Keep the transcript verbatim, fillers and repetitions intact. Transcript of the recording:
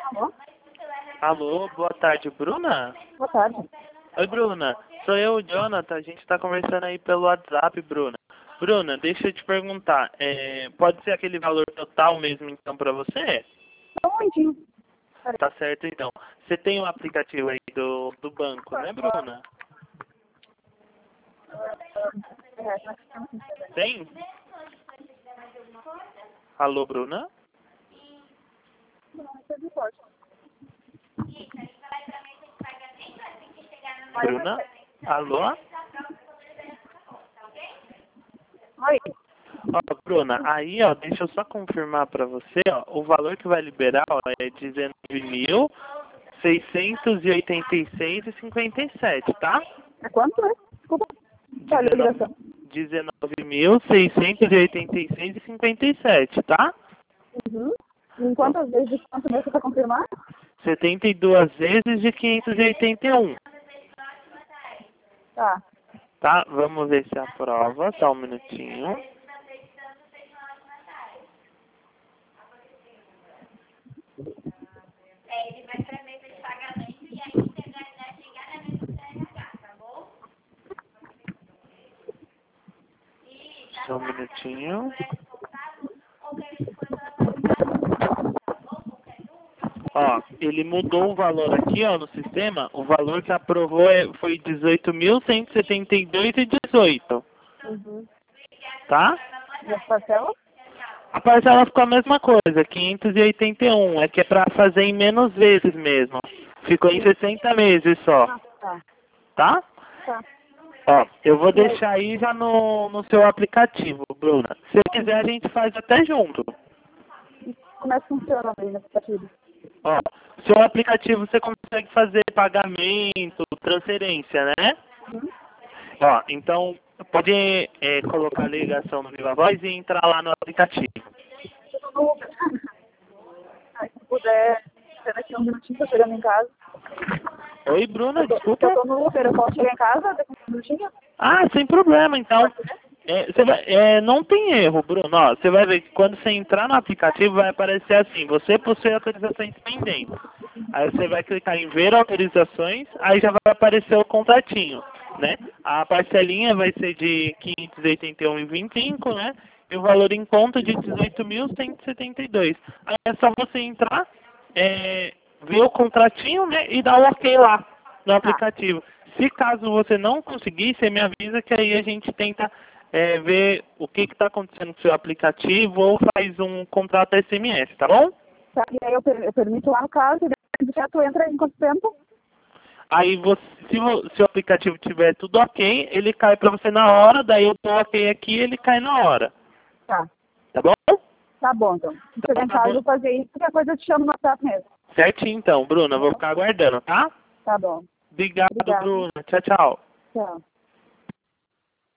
Alô? Alô, boa tarde, Bruna? Boa tarde. Oi, Bruna. Sou eu, o Jonathan. A gente está conversando aí pelo WhatsApp, Bruna. Bruna, deixa eu te perguntar. É, pode ser aquele valor total mesmo, então, para você? Só um momentinho. Peraí. Tá certo, então. Você tem o aplicativo aí do, do banco, né, Bruna? Tem? Alô, Bruna? Bruna? Alô? Oi. Ó, Bruna, aí, ó, deixa eu só confirmar pra você, ó, o valor que vai liberar, ó, é dezenove mil seiscentos e oitenta e seis e cinquenta e sete, tá? É quanto, né? Desculpa. Olha a ligação. dezenove mil seiscentos e oitenta e seis e cinquenta e sete, tá? Uhum. Em quantas vezes, quanto mesmo para confirmar? setenta e duas vezes de quinhentos e oitenta e um. Tá. Tá? Vamos ver se aprova, só um minutinho. Só um minutinho. Ó, ele mudou o valor aqui, ó, no sistema. O valor que aprovou é, foi dezoito mil cento e setenta e dois e dezoito. Uhum. Tá? E as parcelas? A parcela ficou a mesma coisa, quinhentos e oitenta e um. É que é pra fazer em menos vezes mesmo. Ficou em sessenta meses só. Ah, tá. Tá? Tá. Ó, eu vou deixar aí já no, no seu aplicativo, Bruna. Se quiser, a gente faz até junto. Como é que funciona aí no aplicativo? Ó, seu aplicativo você consegue fazer pagamento, transferência, né? Uhum. Ó, então pode é, colocar a ligação no Viva Voz e entrar lá no aplicativo. Eu tô no Uber. Aí, se puder, espera aqui um minutinho, tô chegando em casa. Oi, Bruna, Eu tô, desculpa. eu tô no Uber, eu posso chegar em casa daqui um minutinho? Ah, sem problema, então. É, você vai, é, não tem erro, Bruno. Ó, você vai ver que quando você entrar no aplicativo vai aparecer assim, você possui autorizações pendentes. Aí você vai clicar em ver autorizações, aí já vai aparecer o contratinho, né? A parcelinha vai ser de quinhentos e oitenta e um e vinte e cinco, né? E o valor em conta de dezoito mil cento e setenta e dois. Aí é só você entrar, é, ver o contratinho, né? E dar o ok lá no aplicativo. Se caso você não conseguir, você me avisa que aí a gente tenta é, ver o que está acontecendo com o seu aplicativo ou faz um contrato S M S, tá bom? Tá, e aí eu, per eu permito lá no caso, e depois tu entra em quanto tempo? Aí você, se o seu aplicativo tiver tudo ok, ele cai para você na hora, daí eu dou ok aqui e ele cai na hora. Tá. Tá bom? Tá bom, então. Se chegar em Tá casa, eu bom. vou fazer isso, qualquer coisa eu te chamo no WhatsApp mesmo. Certinho então, Bruna, eu vou ficar aguardando, tá? Tá bom. Obrigado, Obrigada. Bruna. Tchau, tchau. Tchau.